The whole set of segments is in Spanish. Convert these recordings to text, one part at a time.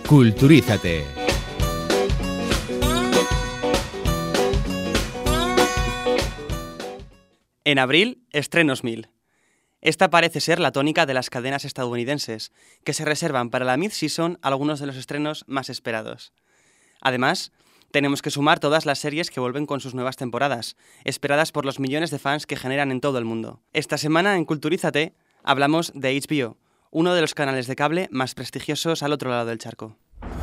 Culturízate. En abril, estrenos 1000. Esta parece ser la tónica de las cadenas estadounidenses, que se reservan para la mid-season algunos de los estrenos más esperados. Además, tenemos que sumar todas las series que vuelven con sus nuevas temporadas, esperadas por los millones de fans que generan en todo el mundo. Esta semana en Culturízate hablamos de HBO, uno de los canales de cable más prestigiosos al otro lado del charco.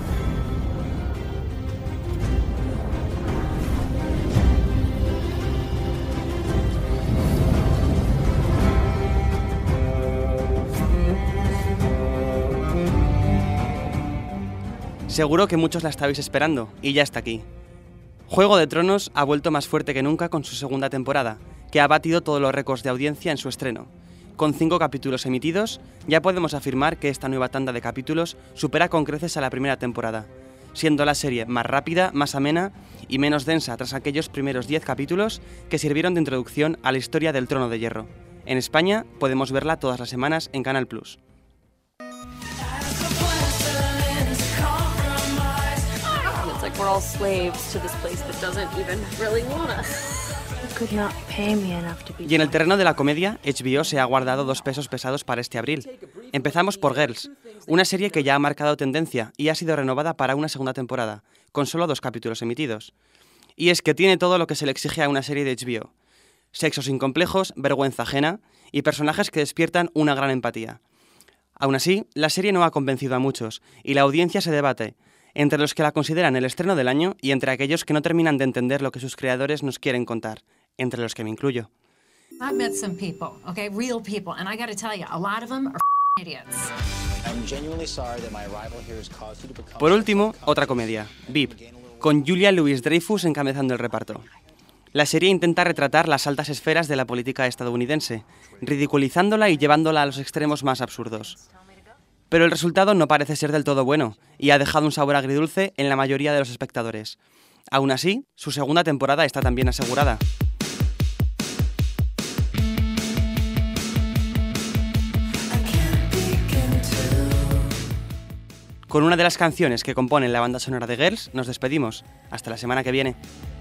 Seguro que muchos la estabais esperando, y ya está aquí. Juego de Tronos ha vuelto más fuerte que nunca con su segunda temporada, que ha batido todos los récords de audiencia en su estreno. Con 5 capítulos emitidos, ya podemos afirmar que esta nueva tanda de capítulos supera con creces a la primera temporada, siendo la serie más rápida, más amena y menos densa tras aquellos primeros 10 capítulos que sirvieron de introducción a la historia del Trono de Hierro. En España podemos verla todas las semanas en Canal Plus. We're all slaves to this place that doesn't even really want us. You could not pay me enough to be. Y en el terreno de la comedia, HBO se ha guardado 2 pesos pesados para este abril. Empezamos por Girls, una serie que ya ha marcado tendencia y ha sido renovada para una segunda temporada, con solo 2 capítulos emitidos. Y es que tiene todo lo que se le exige a una serie de HBO. Sexo sin complejos, vergüenza ajena y personajes que despiertan una gran empatía. Aún así, la serie no ha convencido a muchos y la audiencia se debate entre los que la consideran el estreno del año y entre aquellos que no terminan de entender lo que sus creadores nos quieren contar, entre los que me incluyo. I've met some people, okay, real people, and I got to tell you, a lot of them are idiots. I'm genuinely sorry that my arrival here has caused you to become. Por último, otra comedia, VIP, con Julia Louis-Dreyfus encabezando el reparto. La serie intenta retratar las altas esferas de la política estadounidense, ridiculizándola y llevándola a los extremos más absurdos. Pero el resultado no parece ser del todo bueno y ha dejado un sabor agridulce en la mayoría de los espectadores. Aún así, su segunda temporada está también asegurada. Con una de las canciones que componen la banda sonora de Girls, nos despedimos. Hasta la semana que viene.